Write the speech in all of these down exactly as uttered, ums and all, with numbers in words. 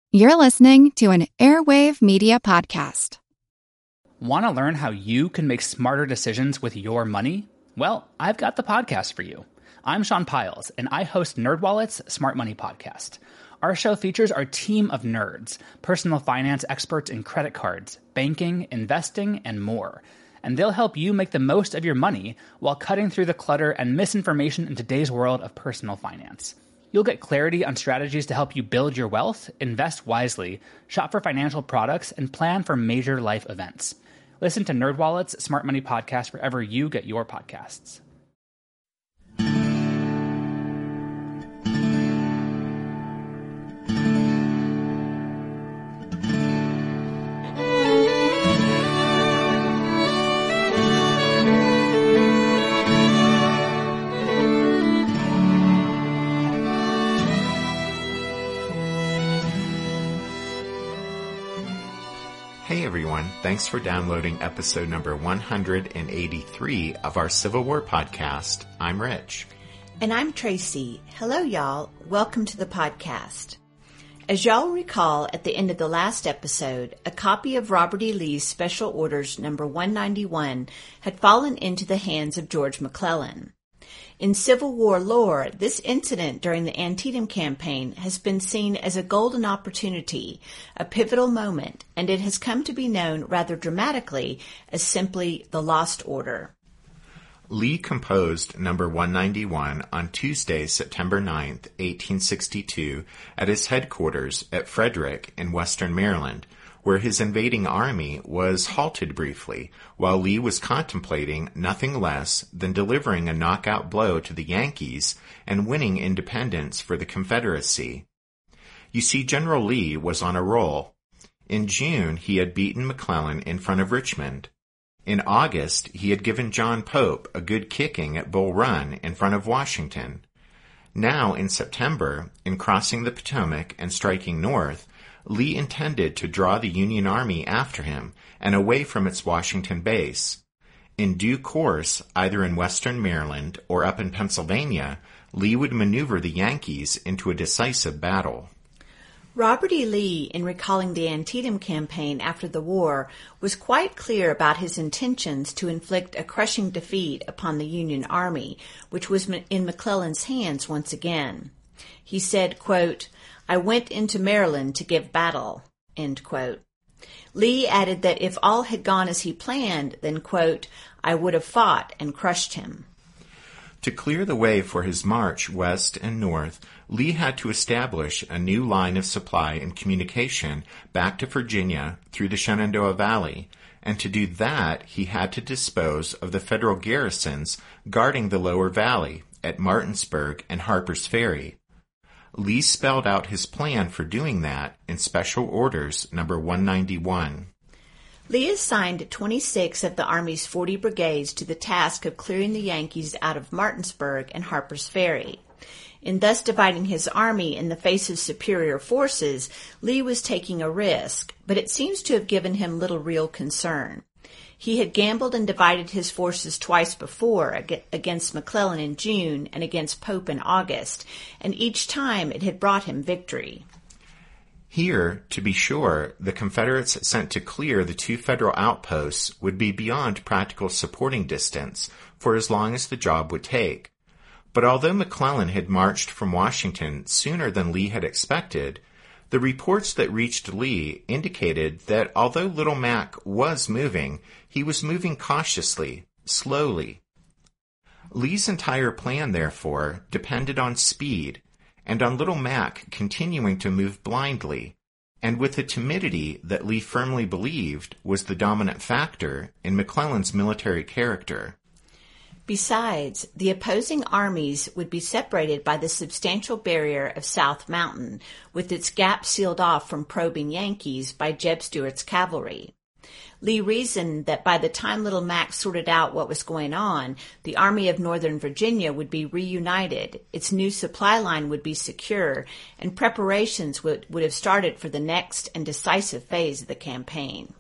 You're listening to an Airwave Media Podcast. Want to learn how you can make smarter decisions with your money? Well, I've got the podcast for you. I'm Sean Piles, and I host NerdWallet's Smart Money Podcast. Our show features our team of nerds, personal finance experts in credit cards, banking, investing, and more. And they'll help you make the most of your money while cutting through the clutter and misinformation in today's world of personal finance. You'll get clarity on strategies to help you build your wealth, invest wisely, shop for financial products, and plan for major life events. Listen to NerdWallet's Smart Money Podcast wherever you get your podcasts. Hey everyone, thanks for downloading episode number one hundred eighty-three of our Civil War podcast. I'm Rich. And I'm Tracy. Hello y'all, welcome to the podcast. As y'all recall, at the end of the last episode, a copy of Robert E. Lee's Special Orders number one ninety-one had fallen into the hands of George McClellan. In Civil War lore, this incident during the Antietam campaign has been seen as a golden opportunity, a pivotal moment, and it has come to be known rather dramatically as simply the Lost Order. Lee composed number one ninety-one on Tuesday, September ninth, eighteen sixty-two, at his headquarters at Frederick in western Maryland, where his invading army was halted briefly, while Lee was contemplating nothing less than delivering a knockout blow to the Yankees and winning independence for the Confederacy. You see, General Lee was on a roll. In June, he had beaten McClellan in front of Richmond. In August, he had given John Pope a good kicking at Bull Run in front of Washington. Now, in September, in crossing the Potomac and striking north, Lee intended to draw the Union Army after him and away from its Washington base. In due course, either in western Maryland or up in Pennsylvania, Lee would maneuver the Yankees into a decisive battle. Robert E. Lee, in recalling the Antietam campaign after the war, was quite clear about his intentions to inflict a crushing defeat upon the Union Army, which was in McClellan's hands once again. He said, quote, "I went into Maryland to give battle," end quote. Lee added that if all had gone as he planned, then, quote, "I would have fought and crushed him." To clear the way for his march west and north, Lee had to establish a new line of supply and communication back to Virginia through the Shenandoah Valley, and to do that he had to dispose of the federal garrisons guarding the lower valley at Martinsburg and Harper's Ferry. Lee spelled out his plan for doing that in Special Orders number one ninety-one. Lee assigned twenty-six of the Army's forty brigades to the task of clearing the Yankees out of Martinsburg and Harper's Ferry. In thus dividing his army in the face of superior forces, Lee was taking a risk, but it seems to have given him little real concern. He had gambled and divided his forces twice before, against McClellan in June and against Pope in August, and each time it had brought him victory. Here, to be sure, the Confederates sent to clear the two federal outposts would be beyond practical supporting distance for as long as the job would take. But although McClellan had marched from Washington sooner than Lee had expected, the reports that reached Lee indicated that although Little Mac was moving, he was moving cautiously, slowly. Lee's entire plan, therefore, depended on speed, and on Little Mac continuing to move blindly, and with a timidity that Lee firmly believed was the dominant factor in McClellan's military character. Besides, the opposing armies would be separated by the substantial barrier of South Mountain, with its gap sealed off from probing Yankees by Jeb Stuart's cavalry. Lee reasoned that by the time Little Mac sorted out what was going on, the Army of Northern Virginia would be reunited, its new supply line would be secure, and preparations would, would have started for the next and decisive phase of the campaign.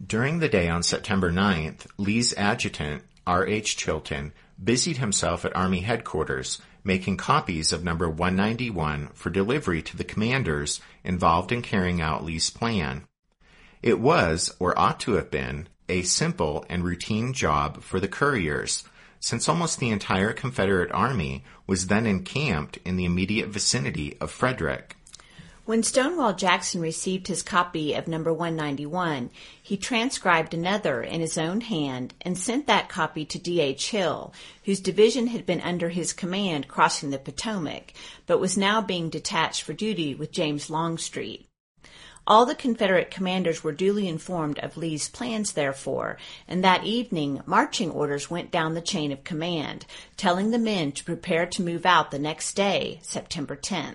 During the day on September ninth, Lee's adjutant, R H Chilton, busied himself at Army headquarters, making copies of number one ninety-one for delivery to the commanders involved in carrying out Lee's plan. It was, or ought to have been, a simple and routine job for the couriers, since almost the entire Confederate Army was then encamped in the immediate vicinity of Frederick. When Stonewall Jackson received his copy of number one ninety-one, he transcribed another in his own hand and sent that copy to D H Hill, whose division had been under his command crossing the Potomac, but was now being detached for duty with James Longstreet. All the Confederate commanders were duly informed of Lee's plans, therefore, and that evening marching orders went down the chain of command, telling the men to prepare to move out the next day, September tenth.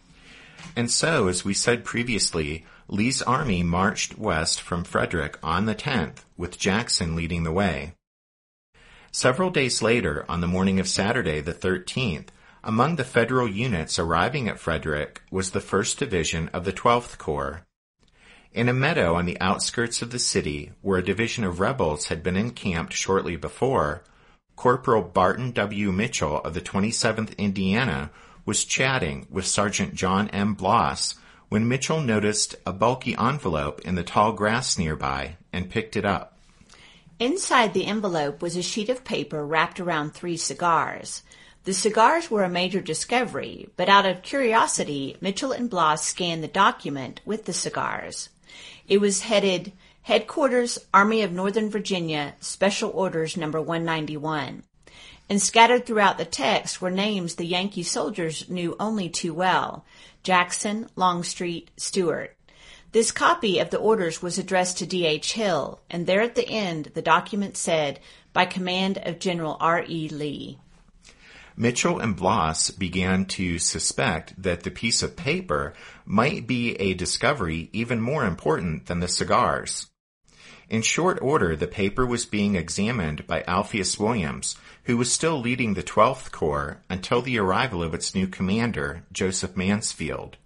And so, as we said previously, Lee's army marched west from Frederick on the tenth, with Jackson leading the way. Several days later, on the morning of Saturday the thirteenth, among the Federal units arriving at Frederick was the first Division of the twelfth Corps. In a meadow on the outskirts of the city, where a division of rebels had been encamped shortly before, Corporal Barton W. Mitchell of the twenty-seventh Indiana was chatting with Sergeant John M. Bloss when Mitchell noticed a bulky envelope in the tall grass nearby and picked it up. Inside the envelope was a sheet of paper wrapped around three cigars. The cigars were a major discovery, but out of curiosity, Mitchell and Bloss scanned the document with the cigars. It was headed, Headquarters, Army of Northern Virginia, Special Orders Number one ninety-one. And scattered throughout the text were names the Yankee soldiers knew only too well: Jackson, Longstreet, Stewart. This copy of the orders was addressed to D H Hill, and there at the end the document said, by command of General R E Lee. Mitchell and Bloss began to suspect that the piece of paper might be a discovery even more important than the cigars. In short order, the paper was being examined by Alpheus Williams, who was still leading the twelfth Corps until the arrival of its new commander, Joseph Mansfield.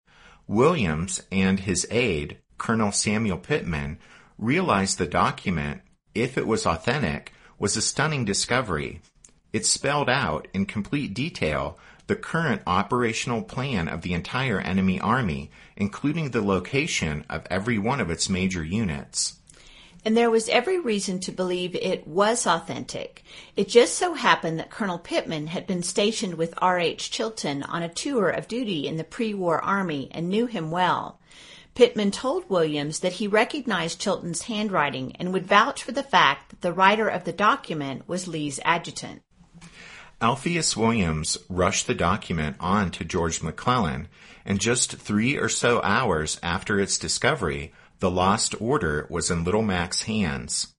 Williams and his aide, Colonel Samuel Pittman, realized the document, if it was authentic, was a stunning discovery. It spelled out, in complete detail, the current operational plan of the entire enemy army, including the location of every one of its major units. And there was every reason to believe it was authentic. It just so happened that Colonel Pittman had been stationed with R H Chilton on a tour of duty in the pre-war army and knew him well. Pittman told Williams that he recognized Chilton's handwriting and would vouch for the fact that the writer of the document was Lee's adjutant. Alpheus Williams rushed the document on to George McClellan, and just three or so hours after its discovery, the lost order was in Little Mac's hands.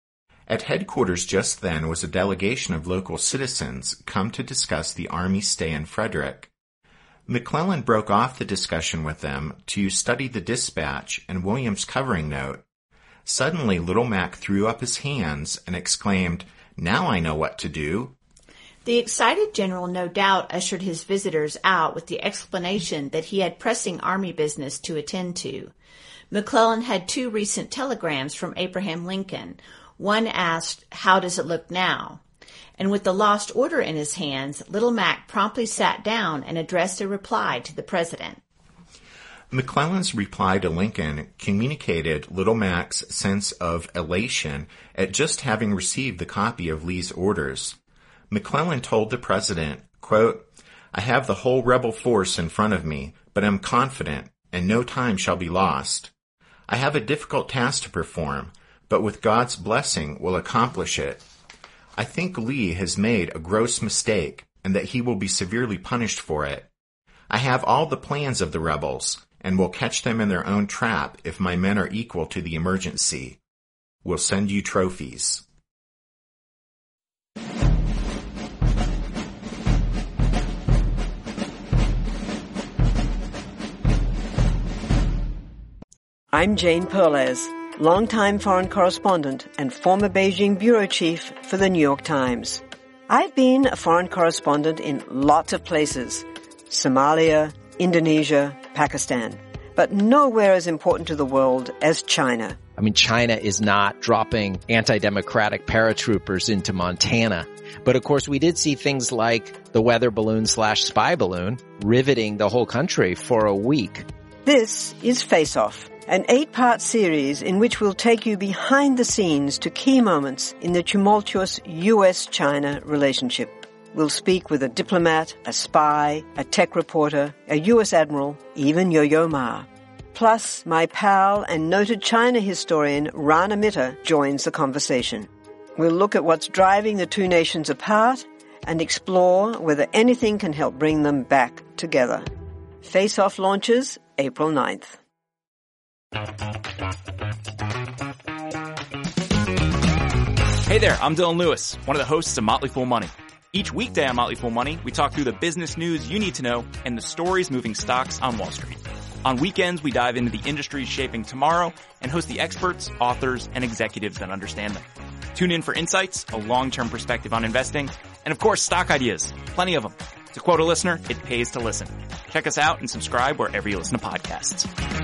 At headquarters just then was a delegation of local citizens come to discuss the Army's stay in Frederick. McClellan broke off the discussion with them to study the dispatch and Williams' covering note. Suddenly Little Mac threw up his hands and exclaimed, "Now I know what to do." The excited general no doubt ushered his visitors out with the explanation that he had pressing Army business to attend to. McClellan had two recent telegrams from Abraham Lincoln. One asked, "How does it look now?" And with the lost order in his hands, Little Mac promptly sat down and addressed a reply to the president. McClellan's reply to Lincoln communicated Little Mac's sense of elation at just having received the copy of Lee's orders. McClellan told the president, quote, "I have the whole rebel force in front of me, but am confident, and no time shall be lost. I have a difficult task to perform, but with God's blessing will accomplish it. I think Lee has made a gross mistake, and that he will be severely punished for it. I have all the plans of the rebels, and will catch them in their own trap if my men are equal to the emergency. Will send you trophies." I'm Jane Perlez, longtime foreign correspondent and former Beijing bureau chief for the New York Times. I've been a foreign correspondent in lots of places: Somalia, Indonesia, Pakistan, but nowhere as important to the world as China. I mean, China is not dropping anti-democratic paratroopers into Montana. But of course, we did see things like the weather balloon slash spy balloon riveting the whole country for a week. This is Face Off, an eight-part series in which we'll take you behind the scenes to key moments in the tumultuous U S China relationship. We'll speak with a diplomat, a spy, a tech reporter, a U S admiral, even Yo-Yo Ma. Plus, my pal and noted China historian Rana Mitter joins the conversation. We'll look at what's driving the two nations apart and explore whether anything can help bring them back together. Face Off launches April ninth. Hey there, I'm Dylan Lewis, one of the hosts of Motley Fool Money. Each weekday on Motley Fool Money, we talk through the business news you need to know and the stories moving stocks on Wall Street. On weekends, we dive into the industries shaping tomorrow and host the experts, authors, and executives that understand them. Tune in for insights, a long-term perspective on investing, and of course, stock ideas. Plenty of them. To quote a listener, it pays to listen. Check us out and subscribe wherever you listen to podcasts.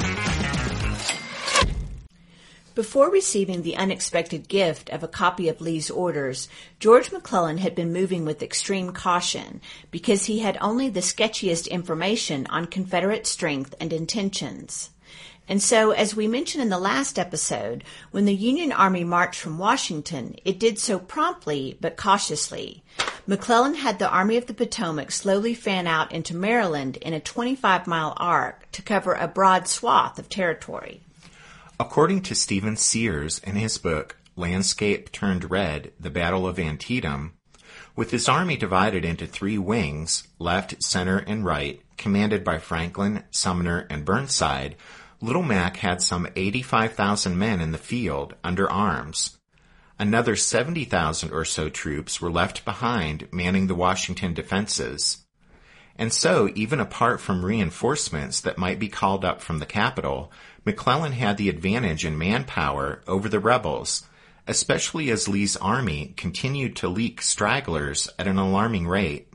Before receiving the unexpected gift of a copy of Lee's orders, George McClellan had been moving with extreme caution because he had only the sketchiest information on Confederate strength and intentions. And so, as we mentioned in the last episode, when the Union Army marched from Washington, it did so promptly but cautiously. McClellan had the Army of the Potomac slowly fan out into Maryland in a twenty-five mile arc to cover a broad swath of territory. According to Stephen Sears in his book, Landscape Turned Red, The Battle of Antietam, with his army divided into three wings, left, center, and right, commanded by Franklin, Sumner, and Burnside, Little Mac had some eighty-five thousand men in the field under arms. Another seventy thousand or so troops were left behind manning the Washington defenses. And so, even apart from reinforcements that might be called up from the capital, McClellan had the advantage in manpower over the rebels, especially as Lee's army continued to leak stragglers at an alarming rate.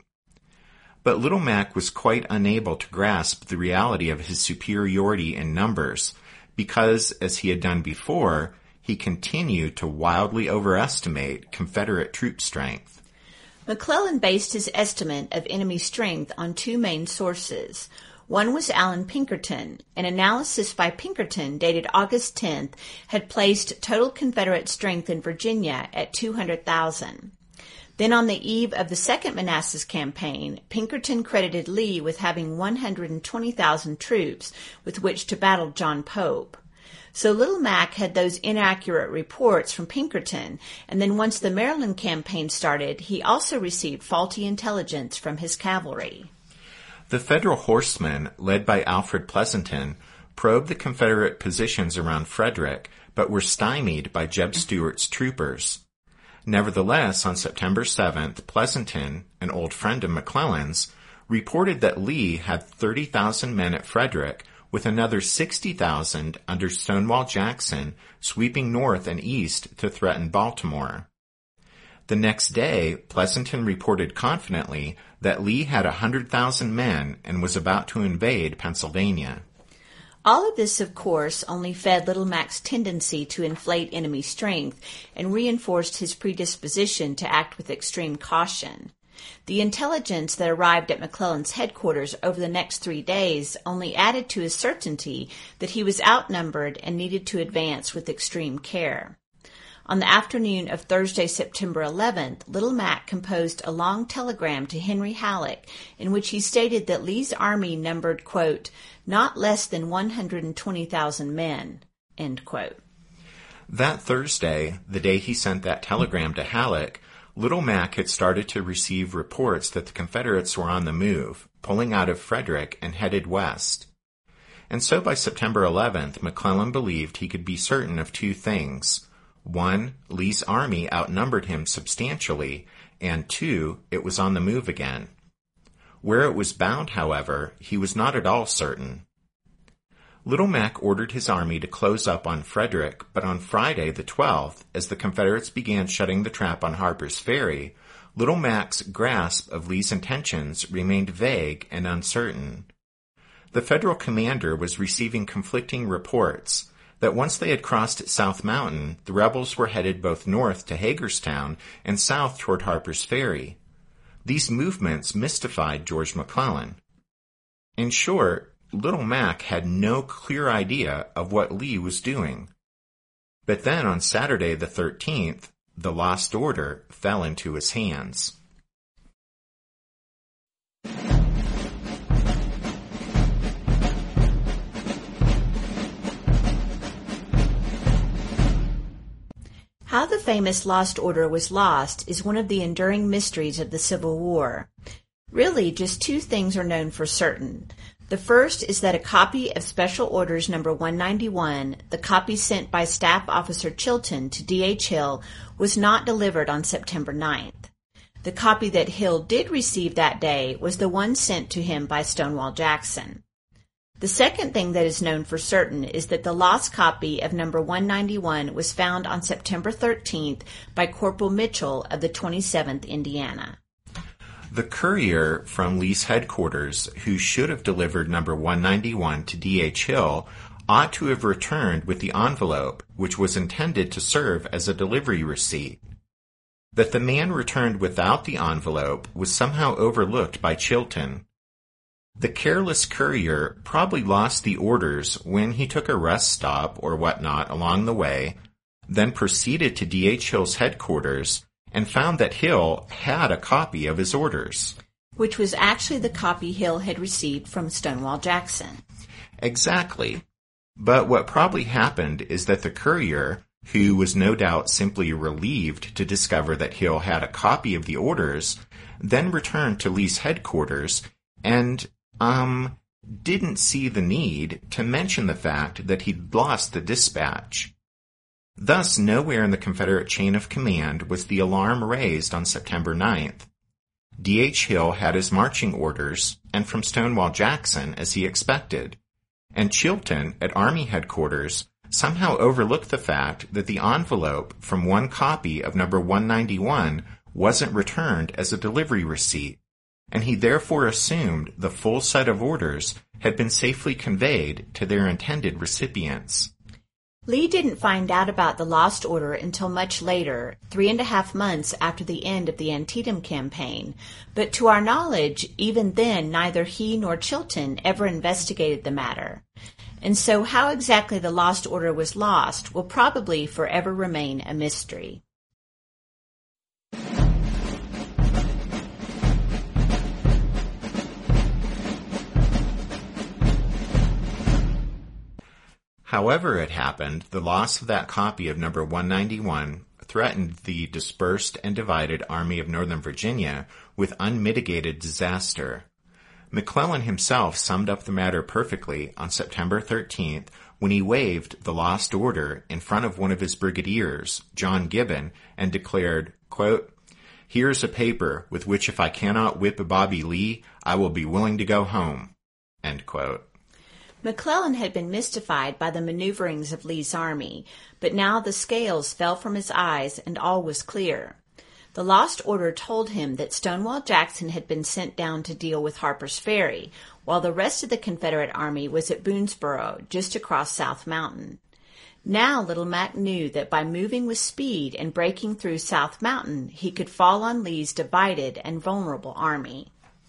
But Little Mac was quite unable to grasp the reality of his superiority in numbers, because, as he had done before, he continued to wildly overestimate Confederate troop strength. McClellan based his estimate of enemy strength on two main sources. One was Allan Pinkerton. An analysis by Pinkerton dated August tenth had placed total Confederate strength in Virginia at two hundred thousand. Then on the eve of the Second Manassas Campaign, Pinkerton credited Lee with having one hundred twenty thousand troops with which to battle John Pope. So Little Mac had those inaccurate reports from Pinkerton, and then once the Maryland campaign started, he also received faulty intelligence from his cavalry. The Federal horsemen, led by Alfred Pleasonton, probed the Confederate positions around Frederick, but were stymied by Jeb Stuart's troopers. Nevertheless, on September seventh, Pleasonton, an old friend of McClellan's, reported that Lee had thirty thousand men at Frederick, with another sixty thousand under Stonewall Jackson sweeping north and east to threaten Baltimore. The next day, Pleasonton reported confidently that Lee had one hundred thousand men and was about to invade Pennsylvania. All of this, of course, only fed Little Mac's tendency to inflate enemy strength and reinforced his predisposition to act with extreme caution. The intelligence that arrived at McClellan's headquarters over the next three days only added to his certainty that he was outnumbered and needed to advance with extreme care. On the afternoon of Thursday, September eleventh, Little Mac composed a long telegram to Henry Halleck in which he stated that Lee's army numbered, quote, not less than one hundred twenty thousand men, end quote. That Thursday, the day he sent that telegram to Halleck, Little Mac had started to receive reports that the Confederates were on the move, pulling out of Frederick and headed west. And so by September eleventh, McClellan believed he could be certain of two things. One, Lee's army outnumbered him substantially, and two, it was on the move again. Where it was bound, however, he was not at all certain. Little Mac ordered his army to close up on Frederick, but on Friday the twelfth, as the Confederates began shutting the trap on Harper's Ferry, Little Mac's grasp of Lee's intentions remained vague and uncertain. The Federal commander was receiving conflicting reports that once they had crossed South Mountain, the rebels were headed both north to Hagerstown and south toward Harper's Ferry. These movements mystified George McClellan. In short, Little Mac had no clear idea of what Lee was doing. But then on Saturday the thirteenth, the lost order fell into his hands. How the famous Lost Order was lost is one of the enduring mysteries of the Civil War. Really, just two things are known for certain. The first is that a copy of Special Orders number one ninety-one, the copy sent by Staff Officer Chilton to D H Hill, was not delivered on September ninth. The copy that Hill did receive that day was the one sent to him by Stonewall Jackson. The second thing that is known for certain is that the lost copy of number one ninety-one was found on September thirteenth by Corporal Mitchell of the twenty-seventh Indiana. The courier from Lee's headquarters, who should have delivered number one ninety-one to D H Hill, ought to have returned with the envelope, which was intended to serve as a delivery receipt. That the man returned without the envelope was somehow overlooked by Chilton. The careless courier probably lost the orders when he took a rest stop or whatnot along the way, then proceeded to D H Hill's headquarters and found that Hill had a copy of his orders. Which was actually the copy Hill had received from Stonewall Jackson. Exactly. But what probably happened is that the courier, who was no doubt simply relieved to discover that Hill had a copy of the orders, then returned to Lee's headquarters and Um, didn't see the need to mention the fact that he'd lost the dispatch. Thus, nowhere in the Confederate chain of command was the alarm raised on September ninth. D H Hill had his marching orders, and from Stonewall Jackson, as he expected, and Chilton, at Army headquarters, somehow overlooked the fact that the envelope from one copy of number one ninety-one wasn't returned as a delivery receipt, and he therefore assumed the full set of orders had been safely conveyed to their intended recipients. Lee didn't find out about the lost order until much later, three and a half months after the end of the Antietam campaign, but to our knowledge, even then neither he nor Chilton ever investigated the matter. And so how exactly the lost order was lost will probably forever remain a mystery. However it happened, the loss of that copy of number one ninety-one threatened the dispersed and divided Army of Northern Virginia with unmitigated disaster. McClellan himself summed up the matter perfectly on September thirteenth when he waved the lost order in front of one of his brigadiers, John Gibbon, and declared, quote, "Here's a paper with which if I cannot whip Bobby Lee, I will be willing to go home." End quote. McClellan had been mystified by the maneuverings of Lee's army, but now the scales fell from his eyes and all was clear. The lost order told him that Stonewall Jackson had been sent down to deal with Harper's Ferry, while the rest of the Confederate army was at Boonesboro, just across South Mountain. Now Little Mac knew that by moving with speed and breaking through South Mountain, he could fall on Lee's divided and vulnerable army.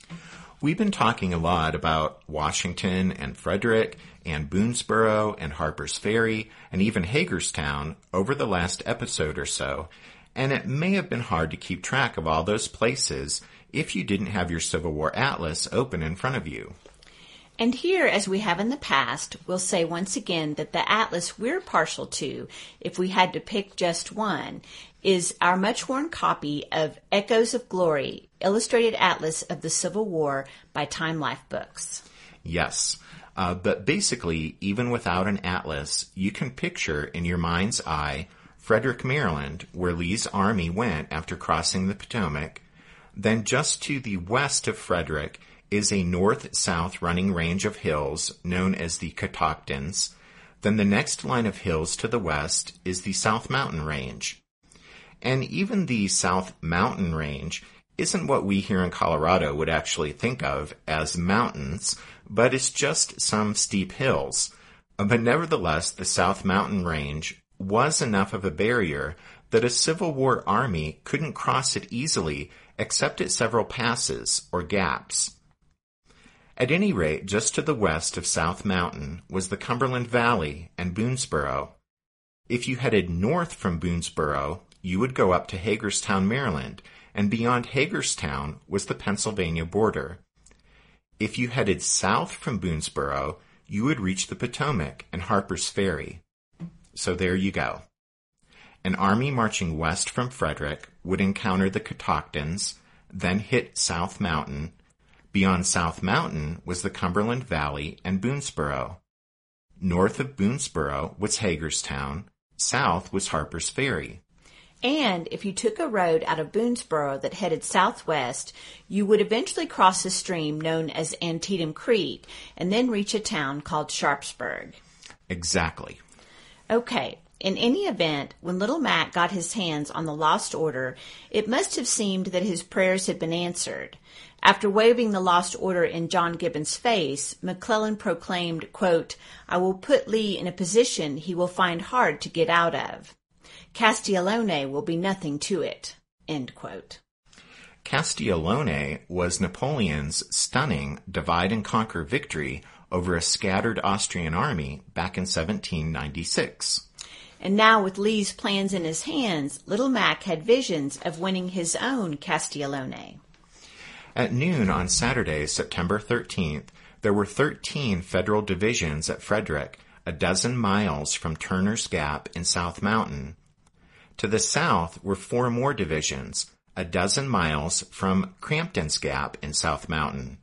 We've been talking a lot about Washington and Frederick and Boonesboro and Harper's Ferry and even Hagerstown over the last episode or so, and it may have been hard to keep track of all those places if you didn't have your Civil War Atlas open in front of you. And here, as we have in the past, we'll say once again that the atlas we're partial to, if we had to pick just one, is our much-worn copy of Echoes of Glory, Illustrated Atlas of the Civil War by Time Life Books. Yes, uh, but basically, even without an atlas, you can picture in your mind's eye Frederick, Maryland, where Lee's army went after crossing the Potomac. Then just to the west of Frederick is a north-south running range of hills known as the Catoctons. Then the next line of hills to the west is the South Mountain Range. And even the South Mountain Range isn't what we here in Colorado would actually think of as mountains, but it's just some steep hills. But nevertheless, the South Mountain Range was enough of a barrier that a Civil War army couldn't cross it easily except at several passes or gaps. At any rate, just to the west of South Mountain was the Cumberland Valley and Boonesboro. If you headed north from Boonesboro, you would go up to Hagerstown, Maryland, and beyond Hagerstown was the Pennsylvania border. If you headed south from Boonesboro, you would reach the Potomac and Harper's Ferry. So there you go. An army marching west from Frederick would encounter the Catoctons, then hit South Mountain. Beyond South Mountain was the Cumberland Valley and Boonesboro. North of Boonesboro was Hagerstown. South was Harper's Ferry. And if you took a road out of Boonesboro that headed southwest, you would eventually cross a stream known as Antietam Creek and then reach a town called Sharpsburg. Exactly. Okay. In any event, when Little Mac got his hands on the lost order, it must have seemed that his prayers had been answered. After waving the lost order in John Gibbon's face, McClellan proclaimed, quote, "I will put Lee in a position he will find hard to get out of. Castiglione will be nothing to it." End quote. Castiglione was Napoleon's stunning divide-and-conquer victory over a scattered Austrian army back in seventeen ninety-six. And now with Lee's plans in his hands, Little Mac had visions of winning his own Castiglione. At noon on Saturday, September thirteenth, there were thirteen Federal divisions at Frederick, a dozen miles from Turner's Gap in South Mountain. To the south were four more divisions, a dozen miles from Crampton's Gap in South Mountain.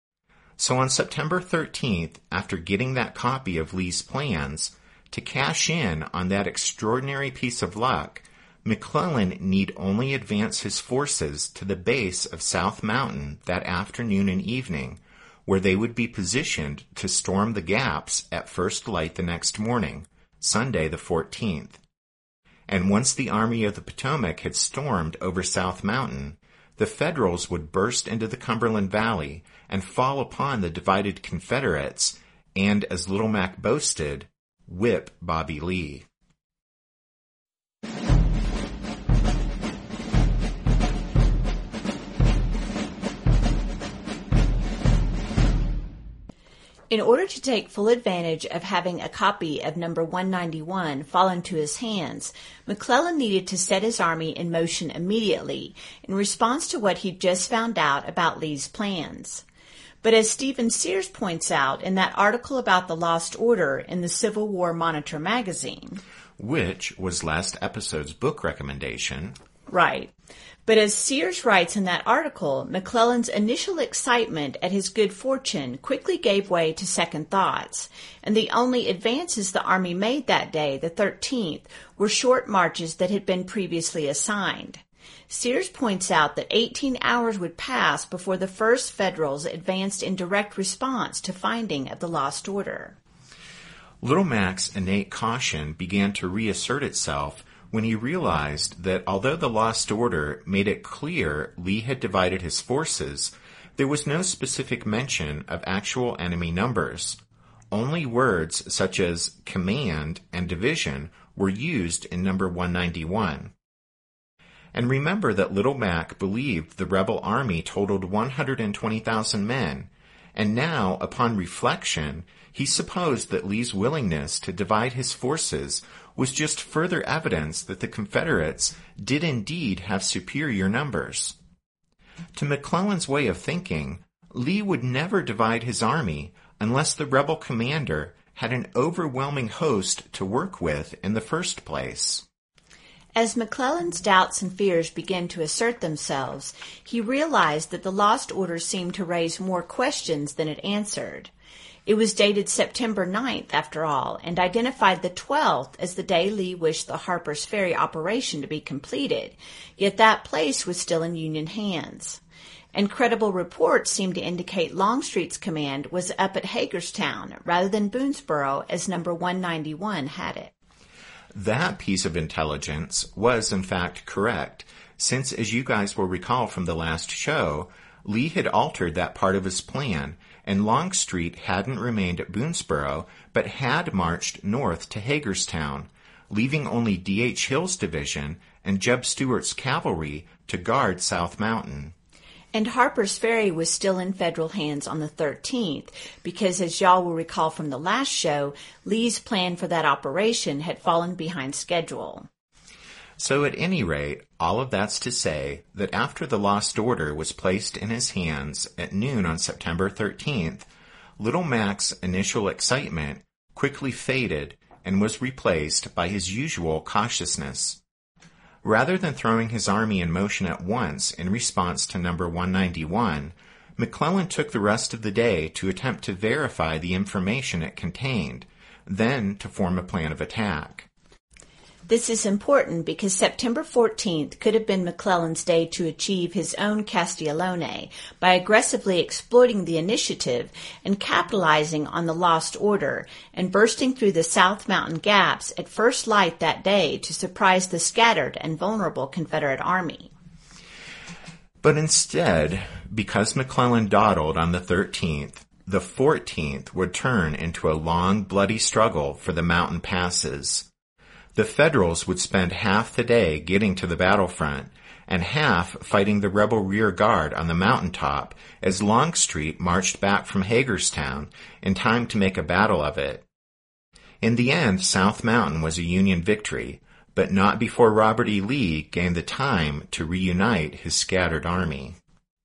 So on September thirteenth, after getting that copy of Lee's plans, to cash in on that extraordinary piece of luck, McClellan need only advance his forces to the base of South Mountain that afternoon and evening, where they would be positioned to storm the gaps at first light the next morning, Sunday the fourteenth. And once the Army of the Potomac had stormed over South Mountain, the Federals would burst into the Cumberland Valley and fall upon the divided Confederates and, as Little Mac boasted, whip Bobby Lee. In order to take full advantage of having a copy of number one ninety-one fall into his hands, McClellan needed to set his army in motion immediately in response to what he'd just found out about Lee's plans. But as Stephen Sears points out in that article about the Lost Order in the Civil War Monitor magazine, which was last episode's book recommendation. Right. But as Sears writes in that article, McClellan's initial excitement at his good fortune quickly gave way to second thoughts, and the only advances the army made that day, the thirteenth, were short marches that had been previously assigned. Sears points out that eighteen hours would pass before the first Federals advanced in direct response to finding of the lost order. Little Mac's innate caution began to reassert itself when he realized that although the Lost Order made it clear Lee had divided his forces, there was no specific mention of actual enemy numbers. Only words such as command and division were used in number one ninety-one. And remember that Little Mac believed the rebel army totaled one hundred twenty thousand men, and now, upon reflection, he supposed that Lee's willingness to divide his forces was just further evidence that the Confederates did indeed have superior numbers. To McClellan's way of thinking, Lee would never divide his army unless the rebel commander had an overwhelming host to work with in the first place. As McClellan's doubts and fears began to assert themselves, he realized that the Lost Order seemed to raise more questions than it answered. It was dated September ninth, after all, and identified the twelfth as the day Lee wished the Harper's Ferry operation to be completed, yet that place was still in Union hands. And credible reports seemed to indicate Longstreet's command was up at Hagerstown rather than Boonesboro as number one ninety-one had it. That piece of intelligence was in fact correct, since, as you guys will recall from the last show, Lee had altered that part of his plan and Longstreet hadn't remained at Boonesboro, but had marched north to Hagerstown, leaving only D H Hill's division and Jeb Stuart's cavalry to guard South Mountain. And Harper's Ferry was still in federal hands on the thirteenth because, as y'all will recall from the last show, Lee's plan for that operation had fallen behind schedule. So at any rate, all of that's to say that after the lost order was placed in his hands at noon on September thirteenth, Little Mac's initial excitement quickly faded and was replaced by his usual cautiousness. Rather than throwing his army in motion at once in response to number one ninety-one, McClellan took the rest of the day to attempt to verify the information it contained, then to form a plan of attack. This is important because September fourteenth could have been McClellan's day to achieve his own Castiglione by aggressively exploiting the initiative and capitalizing on the lost order and bursting through the South Mountain gaps at first light that day to surprise the scattered and vulnerable Confederate army. But instead, because McClellan dawdled on the thirteenth, the fourteenth would turn into a long, bloody struggle for the mountain passes. The Federals would spend half the day getting to the battlefront and half fighting the rebel rear guard on the mountaintop as Longstreet marched back from Hagerstown in time to make a battle of it. In the end, South Mountain was a Union victory, but not before Robert E. Lee gained the time to reunite his scattered army.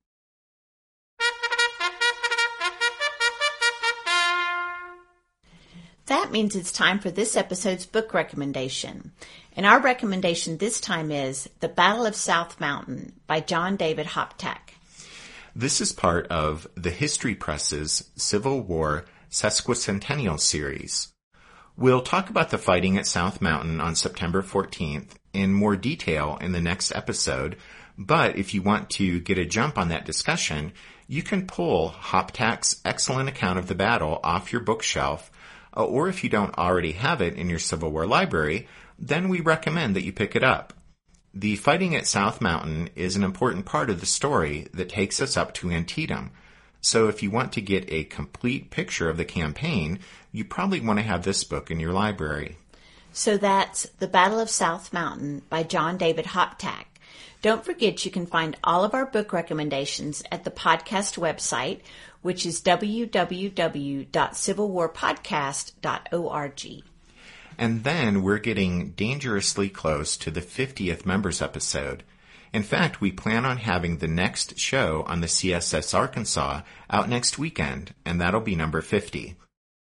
That means it's time for this episode's book recommendation. And our recommendation this time is The Battle of South Mountain by John David Hoptak. This is part of the History Press's Civil War Sesquicentennial series. We'll talk about the fighting at South Mountain on September fourteenth in more detail in the next episode, but if you want to get a jump on that discussion, you can pull Hoptak's excellent account of the battle off your bookshelf. Or if you don't already have it in your Civil War library, then we recommend that you pick it up. The fighting at South Mountain is an important part of the story that takes us up to Antietam. So if you want to get a complete picture of the campaign, you probably want to have this book in your library. So that's The Battle of South Mountain by John David Hoptak. Don't forget you can find all of our book recommendations at the podcast website, which is w w w dot civil war podcast dot org. And then we're getting dangerously close to the fiftieth members episode. In fact, we plan on having the next show on the C S S Arkansas out next weekend, and that'll be number fifty.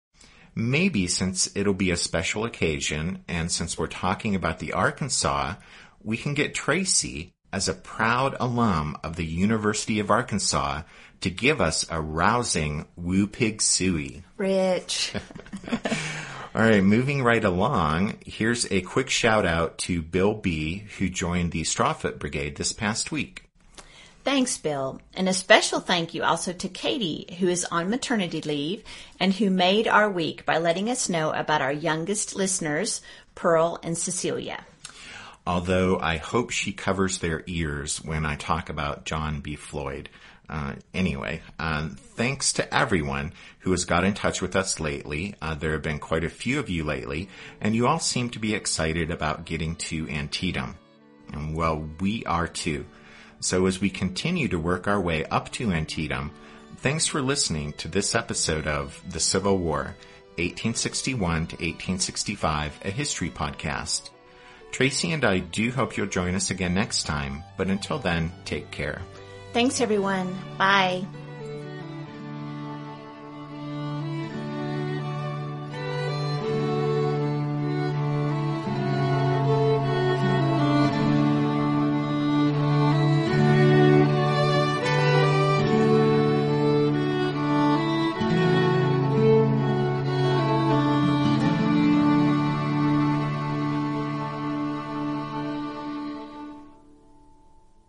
Maybe since it'll be a special occasion, and since we're talking about the Arkansas, we can get Tracy, as a proud alum of the University of Arkansas, to give us a rousing Woo Pig Suey. Rich. All right, moving right along, here's a quick shout out to Bill B., who joined the Strawfoot Brigade this past week. Thanks, Bill. And a special thank you also to Katie, who is on maternity leave and who made our week by letting us know about our youngest listeners, Pearl and Cecilia. Although I hope she covers their ears when I talk about John B. Floyd. Uh, anyway, um, thanks to everyone who has got in touch with us lately. Uh, there have been quite a few of you lately, and you all seem to be excited about getting to Antietam. And well, we are too. So as we continue to work our way up to Antietam, thanks for listening to this episode of The Civil War, eighteen sixty-one to eighteen sixty-five, a history podcast. Tracy and I do hope you'll join us again next time, but until then, take care. Thanks, everyone. Bye.